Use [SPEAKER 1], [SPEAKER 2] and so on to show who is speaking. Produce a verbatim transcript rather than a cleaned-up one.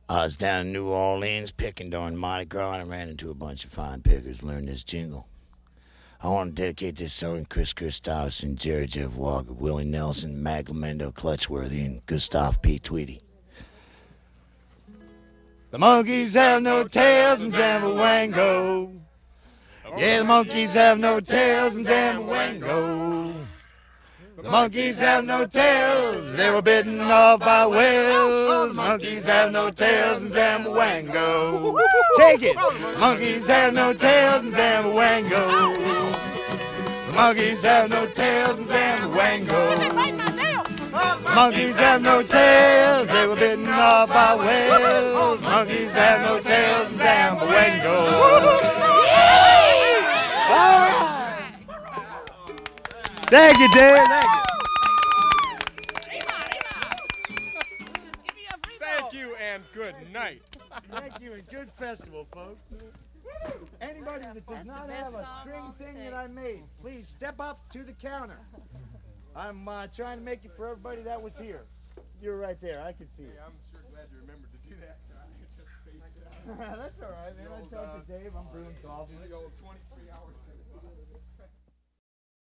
[SPEAKER 1] I was down in New Orleans picking during Mardi Gras and I ran into a bunch of fine pickers, learned this jingle. I want to dedicate this song to Chris Christopherson, Jerry Jeff Walker, Willie Nelson, Maglamendo Clutchworthy, and Gustav P. Tweedy. The monkeys have no tails in Zamboango. Yeah, the monkeys have no tails in Zamboango. The monkeys have no tails, they were bitten off by whales. The monkeys have no tails in Zamboango. Take it! The monkeys have no tails in Zamboango. The monkeys have no tails in Zamboango. The monkeys have no tails, they were bitten off by whales. The monkeys have no tails in Zamboango. All right! Thank you, Dave. Thank you.
[SPEAKER 2] Thank you and good night.
[SPEAKER 1] Thank you and good festival, folks. Anybody that does not have a string thing that I made, please step up to the counter. I'm uh, trying to make it for everybody that was here. You're right there. I can see it.
[SPEAKER 2] Hey, I'm sure glad you remembered to do that.
[SPEAKER 1] That's all right, man. I talked to Dave. I'm brewing coffee.
[SPEAKER 2] twenty-three hours.